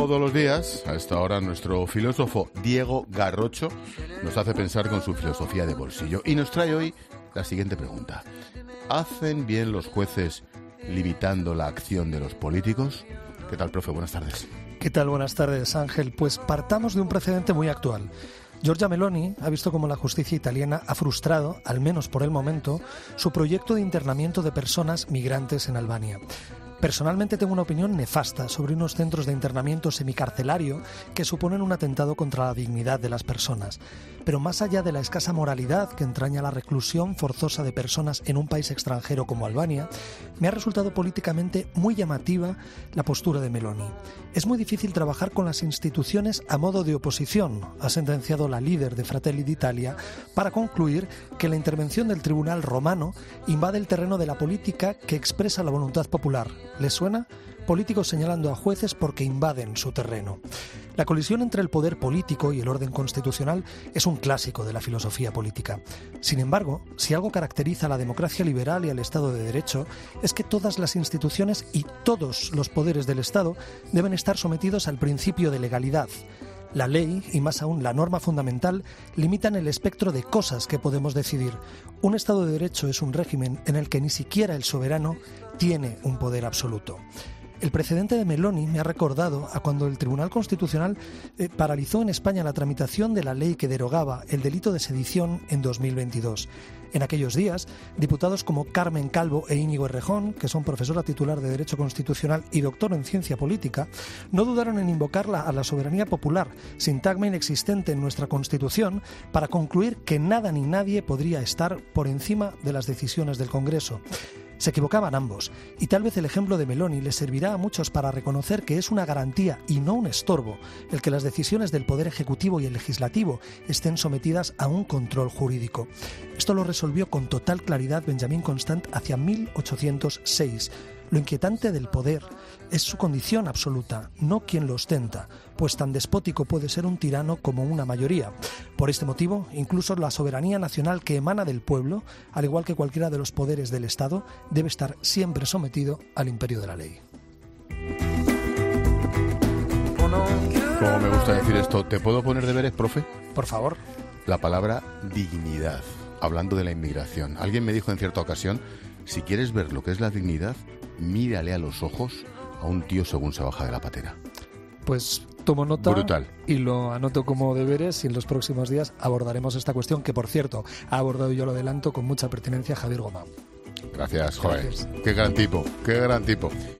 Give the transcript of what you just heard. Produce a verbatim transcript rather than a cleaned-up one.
Todos los días, a esta hora, nuestro filósofo Diego Garrocho nos hace pensar con su filosofía de bolsillo y nos trae hoy la siguiente pregunta. ¿Hacen bien los jueces limitando la acción de los políticos? ¿Qué tal, profe? Buenas tardes. ¿Qué tal? Buenas tardes, Ángel. Pues partamos de un precedente muy actual. Giorgia Meloni ha visto cómo la justicia italiana ha frustrado, al menos por el momento, su proyecto de internamiento de personas migrantes en Albania. Personalmente tengo una opinión nefasta sobre unos centros de internamiento semicarcelario que suponen un atentado contra la dignidad de las personas. Pero más allá de la escasa moralidad que entraña la reclusión forzosa de personas en un país extranjero como Albania, me ha resultado políticamente muy llamativa la postura de Meloni. Es muy difícil trabajar con las instituciones a modo de oposición, ha sentenciado la líder de Fratelli d'Italia, para concluir que la intervención del Tribunal Romano invade el terreno de la política que expresa la voluntad popular. ¿Les suena? Políticos señalando a jueces porque invaden su terreno. La colisión entre el poder político y el orden constitucional es un clásico de la filosofía política. Sin embargo, si algo caracteriza a la democracia liberal y al Estado de Derecho, es que todas las instituciones y todos los poderes del Estado deben estar sometidos al principio de legalidad. La ley, y más aún la norma fundamental, limitan el espectro de cosas que podemos decidir. Un Estado de Derecho es un régimen en el que ni siquiera el soberano tiene un poder absoluto. El precedente de Meloni me ha recordado a cuando el Tribunal Constitucional eh, paralizó en España la tramitación de la ley que derogaba el delito de sedición en dos mil veintidós. En aquellos días, diputados como Carmen Calvo e Íñigo Errejón, que son profesora titular de Derecho Constitucional y doctor en Ciencia Política, no dudaron en invocarla a la soberanía popular, sintagma inexistente en nuestra Constitución, para concluir que nada ni nadie podría estar por encima de las decisiones del Congreso. Se equivocaban ambos, y tal vez el ejemplo de Meloni les servirá a muchos para reconocer que es una garantía y no un estorbo el que las decisiones del Poder Ejecutivo y el Legislativo estén sometidas a un control jurídico. Esto lo resolvió con total claridad Benjamin Constant hacia mil ochocientos seis. Lo inquietante del poder es su condición absoluta, no quien lo ostenta, pues tan despótico puede ser un tirano como una mayoría. Por este motivo, incluso la soberanía nacional que emana del pueblo, al igual que cualquiera de los poderes del Estado, debe estar siempre sometido al imperio de la ley. Como me gusta decir esto, ¿te puedo poner deberes, profe? Por favor. La palabra dignidad, hablando de la inmigración. Alguien me dijo en cierta ocasión, si quieres ver lo que es la dignidad, mírale a los ojos a un tío según se baja de la patera. Pues tomo nota. Brutal. Y lo anoto como deberes, y en los próximos días abordaremos esta cuestión que, por cierto, ha abordado, yo lo adelanto, con mucha pertinencia Javier Gomá. Gracias, joder. Qué gran tipo, qué gran tipo.